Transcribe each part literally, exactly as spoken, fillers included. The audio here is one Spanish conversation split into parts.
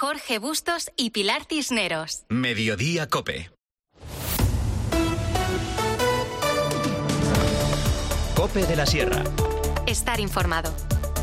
Jorge Bustos y Pilar Cisneros. Mediodía COPE. COPE de la Sierra. Estar informado.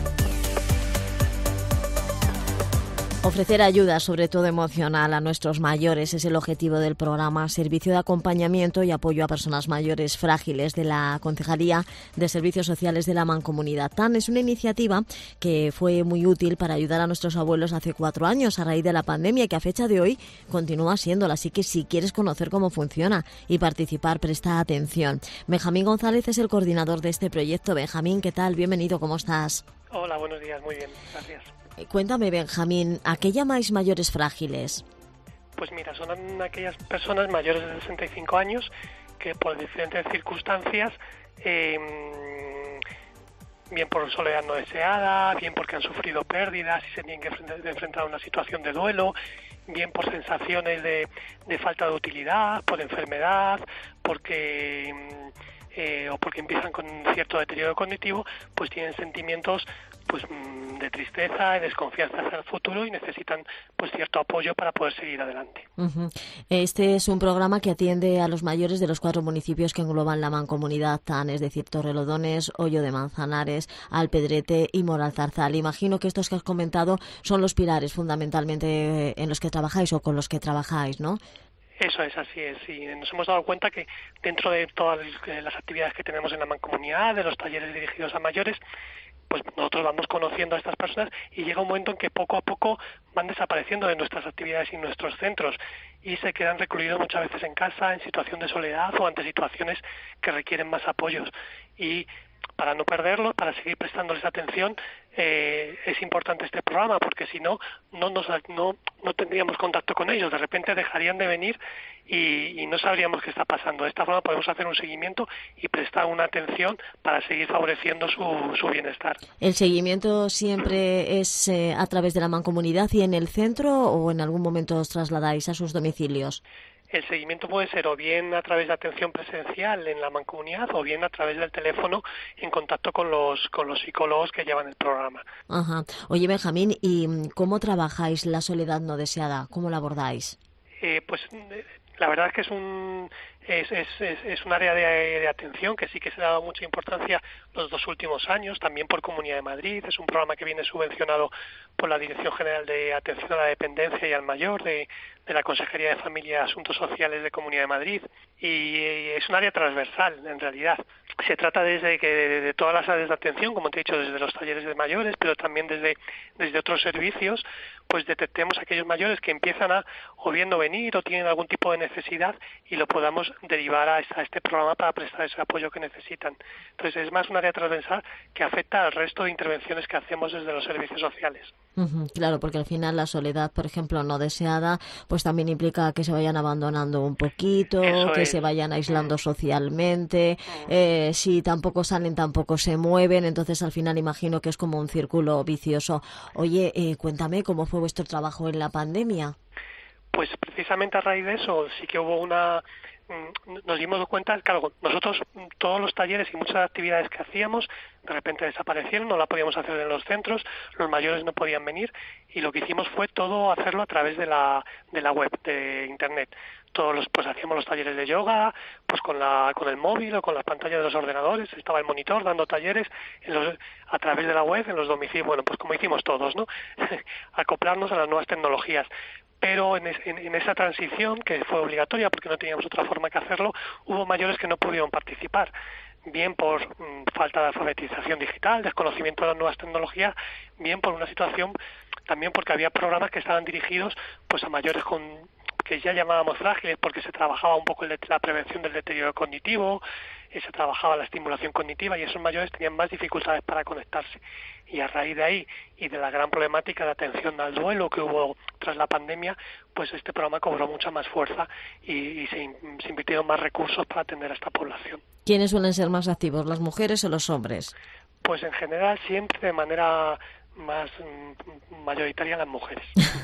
Ofrecer ayuda, sobre todo emocional, a nuestros mayores es el objetivo del programa Servicio de Acompañamiento y Apoyo a Personas Mayores Frágiles de la Concejalía de Servicios Sociales de la Mancomunidad T A N. Es una iniciativa que fue muy útil para ayudar a nuestros abuelos hace cuatro años a raíz de la pandemia y que a fecha de hoy continúa siéndola. Así que si quieres conocer cómo funciona y participar, presta atención. Benjamín González es el coordinador de este proyecto. Benjamín, ¿qué tal? Bienvenido, ¿cómo estás? Hola, buenos días, muy bien, gracias. Cuéntame, Benjamín, ¿a qué llamáis mayores frágiles? Pues mira, son aquellas personas mayores de sesenta y cinco años que por diferentes circunstancias, eh, bien por soledad no deseada, bien porque han sufrido pérdidas y se tienen que enfrentar a una situación de duelo, bien por sensaciones de, de falta de utilidad, por enfermedad, porque... Eh, o porque empiezan con cierto deterioro cognitivo, pues tienen sentimientos pues de tristeza y desconfianza hacia el futuro y necesitan pues cierto apoyo para poder seguir adelante. Uh-huh. Este es un programa que atiende a los mayores de los cuatro municipios que engloban la Mancomunidad T A N, es decir, Torrelodones, Hoyo de Manzanares, Alpedrete y Moralzarzal. Imagino que estos que has comentado son los pilares fundamentalmente en los que trabajáis o con los que trabajáis, ¿no? Eso es, así es. Y nos hemos dado cuenta que dentro de todas las actividades que tenemos en la mancomunidad, de los talleres dirigidos a mayores, pues nosotros vamos conociendo a estas personas y llega un momento en que poco a poco van desapareciendo de nuestras actividades y nuestros centros y se quedan recluidos muchas veces en casa, en situación de soledad o ante situaciones que requieren más apoyos. Y para no perderlos, para seguir prestándoles atención, eh, es importante este programa, porque si no, no, nos, no, no tendríamos contacto con ellos. De repente dejarían de venir y, y no sabríamos qué está pasando. De esta forma podemos hacer un seguimiento y prestar una atención para seguir favoreciendo su, su bienestar. ¿El seguimiento siempre es eh, a través de la mancomunidad y en el centro o en algún momento os trasladáis a sus domicilios? El seguimiento puede ser o bien a través de atención presencial en la mancomunidad o bien a través del teléfono en contacto con los con los psicólogos que llevan el programa. Ajá. Oye, Benjamín, ¿y cómo trabajáis la soledad no deseada? ¿Cómo la abordáis? Eh, pues la verdad es que es un es es es, es un área de, de atención que sí que se ha dado mucha importancia los dos últimos años, también por Comunidad de Madrid. Es un programa que viene subvencionado por la Dirección General de Atención a la Dependencia y al Mayor de de la Consejería de Familia y Asuntos Sociales de Comunidad de Madrid, y es un área transversal en realidad. Se trata desde que de, de todas las áreas de atención, como te he dicho, desde los talleres de mayores, pero también desde desde otros servicios, pues detectemos a aquellos mayores que empiezan a o bien no venir o tienen algún tipo de necesidad y lo podamos derivar a, esta, a este programa para prestar ese apoyo que necesitan. Entonces es más un área transversal que afecta al resto de intervenciones que hacemos desde los servicios sociales. Uh-huh, claro, porque al final la soledad, por ejemplo, no deseada, pues también implica que se vayan abandonando un poquito, Eso que es. se vayan aislando mm. socialmente, mm. eh, si tampoco salen, tampoco se mueven, entonces al final imagino que es como un círculo vicioso. Oye, eh, cuéntame, ¿cómo fue vuestro trabajo en la pandemia? Pues precisamente a raíz de eso sí que hubo una... nos dimos cuenta, claro, nosotros todos los talleres y muchas actividades que hacíamos de repente desaparecieron, no la podíamos hacer en los centros, los mayores no podían venir y lo que hicimos fue todo hacerlo a través de la de la web, de internet. Todos los pues hacíamos los talleres de yoga, pues con la con el móvil o con la pantalla de los ordenadores, estaba el monitor dando talleres en los, a través de la web en los domicilios, bueno, pues como hicimos todos, ¿no? Acoplarnos a las nuevas tecnologías. Pero en, es, en, en esa transición, que fue obligatoria porque no teníamos otra forma que hacerlo, hubo mayores que no pudieron participar, bien por mmm, falta de alfabetización digital, desconocimiento de las nuevas tecnologías, bien por una situación, también porque había programas que estaban dirigidos pues a mayores con que ya llamábamos frágiles porque se trabajaba un poco el, la prevención del deterioro cognitivo, y se trabajaba la estimulación cognitiva y esos mayores tenían más dificultades para conectarse. Y a raíz de ahí y de la gran problemática de atención al duelo que hubo tras la pandemia, pues este programa cobró mucha más fuerza y, y se, se invirtieron más recursos para atender a esta población. ¿Quiénes suelen ser más activos, las mujeres o los hombres? Pues en general siempre de manera más mayoritaria las mujeres.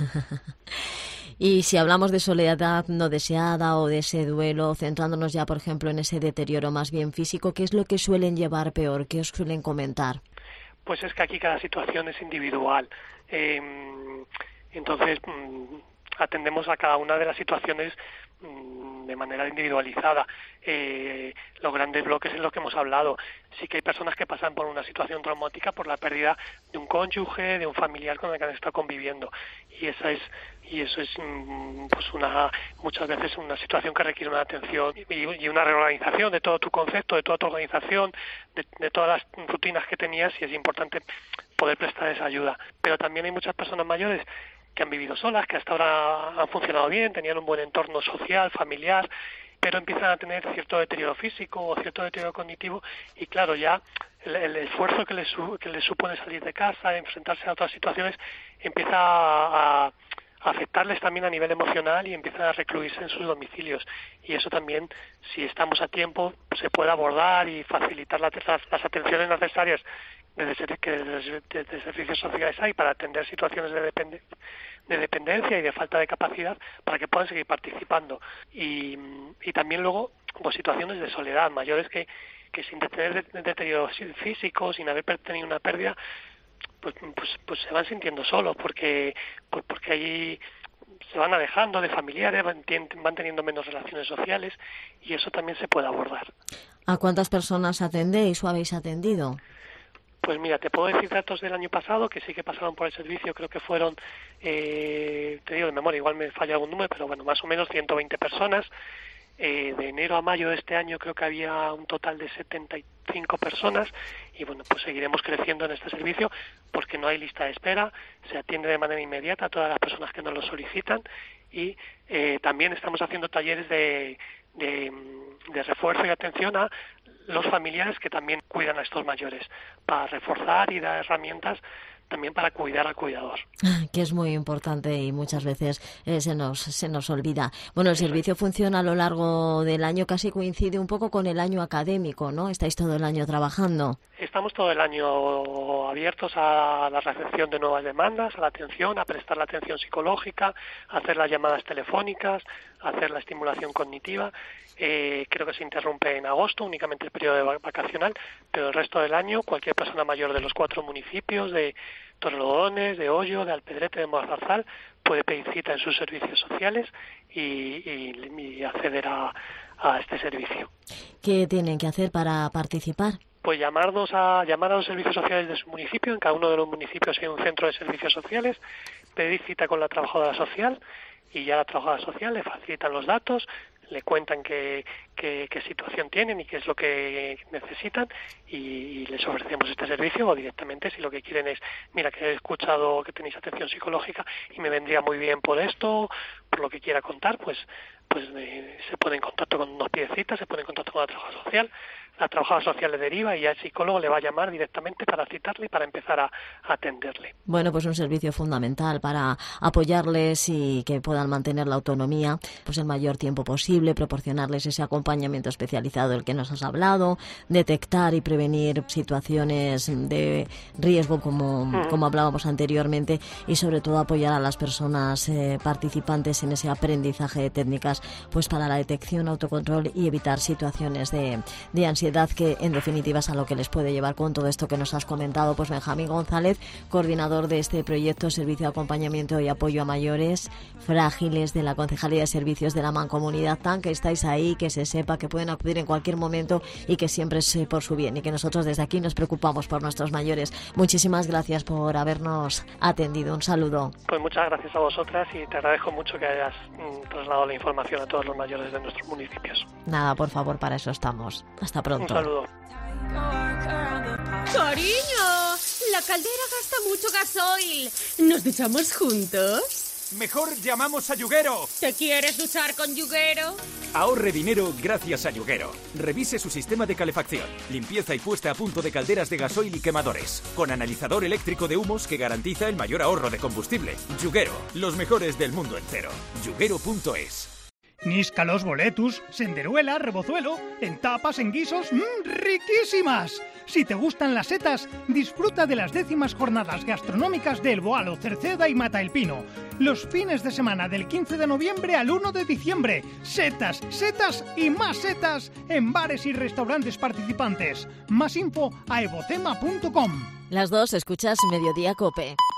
Y si hablamos de soledad no deseada o de ese duelo, centrándonos ya, por ejemplo, en ese deterioro más bien físico, ¿qué es lo que suelen llevar peor? ¿Qué os suelen comentar? Pues es que aquí cada situación es individual. Eh, Entonces mmm, atendemos a cada una de las situaciones mmm, de manera individualizada. Eh, los grandes bloques en los que hemos hablado. Sí que hay personas que pasan por una situación traumática por la pérdida de un cónyuge, de un familiar con el que han estado conviviendo, y esa es y eso es mmm, pues una muchas veces una situación que requiere una atención y, y una reorganización de todo tu concepto, de toda tu organización, de, de todas las rutinas que tenías, y es importante poder prestar esa ayuda. Pero también hay muchas personas mayores que han vivido solas, que hasta ahora han funcionado bien, tenían un buen entorno social, familiar, pero empiezan a tener cierto deterioro físico o cierto deterioro cognitivo, y claro, ya el, el esfuerzo que les, que les supone salir de casa, enfrentarse a otras situaciones, empieza a, a afectarles también a nivel emocional y empiezan a recluirse en sus domicilios. Y eso también, si estamos a tiempo, se puede abordar y facilitar las, las, las atenciones necesarias desde, que desde, desde servicios sociales hay para atender situaciones de, depende, de dependencia y de falta de capacidad para que puedan seguir participando. Y, y también luego pues situaciones de soledad, mayores que, que sin tener deterioro físico, sin haber tenido una pérdida, Pues, pues, pues se van sintiendo solos porque pues porque ahí se van alejando de familiares, van, van teniendo menos relaciones sociales, y eso también se puede abordar. ¿A cuántas personas atendéis o habéis atendido? Pues mira, te puedo decir datos del año pasado que sí que pasaron por el servicio, creo que fueron, eh, te digo de memoria, igual me falla algún número, pero bueno, más o menos ciento veinte personas. Eh, de enero a mayo de este año creo que había un total de setenta y cinco personas, y bueno, pues seguiremos creciendo en este servicio porque no hay lista de espera, se atiende de manera inmediata a todas las personas que nos lo solicitan, y eh, también estamos haciendo talleres de, de, de refuerzo y atención a los familiares que también cuidan a estos mayores, para reforzar y dar herramientas también para cuidar al cuidador. Que es muy importante y muchas veces eh, se nos se nos olvida. Bueno, el servicio funciona a lo largo del año, casi coincide un poco con el año académico, ¿no? Estáis todo el año trabajando. Estamos todo el año abiertos a la recepción de nuevas demandas, a la atención, a prestar la atención psicológica, a hacer las llamadas telefónicas, a hacer la estimulación cognitiva. Eh, creo que se interrumpe en agosto, únicamente el periodo vacacional, pero el resto del año cualquier persona mayor de los cuatro municipios, de Torrelodones, de Hoyo, de Alpedrete, de Morazarzal, puede pedir cita en sus servicios sociales y, y, y acceder a, a este servicio. ¿Qué tienen que hacer para participar? Pues llamarnos a llamar a los servicios sociales de su municipio. En cada uno de los municipios hay un centro de servicios sociales, pedir cita con la trabajadora social, y ya la trabajadora social le facilitan los datos, le cuentan qué, qué, qué situación tienen y qué es lo que necesitan, y, y les ofrecemos este servicio, o directamente si lo que quieren es, mira, que he escuchado que tenéis atención psicológica y me vendría muy bien por esto, por lo que quiera contar, pues pues eh, se pone en contacto con unos piecitas, se pone en contacto con la trabajadora social, la trabajadora social le deriva y ya el psicólogo le va a llamar directamente para citarle y para empezar a, a atenderle. Bueno, pues un servicio fundamental para apoyarles y que puedan mantener la autonomía pues el mayor tiempo posible, proporcionarles ese acompañamiento especializado del que nos has hablado, detectar y prevenir situaciones de riesgo como, mm. como hablábamos anteriormente, y sobre todo apoyar a las personas eh, participantes en ese aprendizaje de técnicas pues para la detección, autocontrol y evitar situaciones de, de ansiedad, que en definitiva es a lo que les puede llevar con todo esto que nos has comentado. Pues Benjamín González, coordinador de este proyecto Servicio de Acompañamiento y Apoyo a Mayores Frágiles de la Concejalía de Servicios de la Mancomunidad T A N, que estáis ahí, que se sepa que pueden acudir en cualquier momento y que siempre es por su bien, y que nosotros desde aquí nos preocupamos por nuestros mayores. Muchísimas gracias por habernos atendido. Un saludo. Pues muchas gracias a vosotras, y te agradezco mucho que hayas mm, trasladado la información a todos los mayores de nuestros municipios. Nada, por favor, para eso estamos. Hasta pronto. Un saludo. Cariño, la caldera gasta mucho gasoil. ¿Nos duchamos juntos? Mejor llamamos a Yuguero. ¿Te quieres duchar con Yuguero? Ahorre dinero gracias a Yuguero. Revise su sistema de calefacción, limpieza y puesta a punto de calderas de gasoil y quemadores, con analizador eléctrico de humos que garantiza el mayor ahorro de combustible. Yuguero, los mejores del mundo entero. Yuguero punto es. Níscalos, boletus, senderuela, rebozuelo, en tapas, en guisos, mmm, riquísimas. Si te gustan las setas, disfruta de las décimas jornadas gastronómicas de El Boalo, Cerceda y Mata el Pino. Los fines de semana del quince de noviembre al uno de diciembre. Setas, setas y más setas en bares y restaurantes participantes. Más info a evocema punto com. Las dos escuchas Mediodía COPE.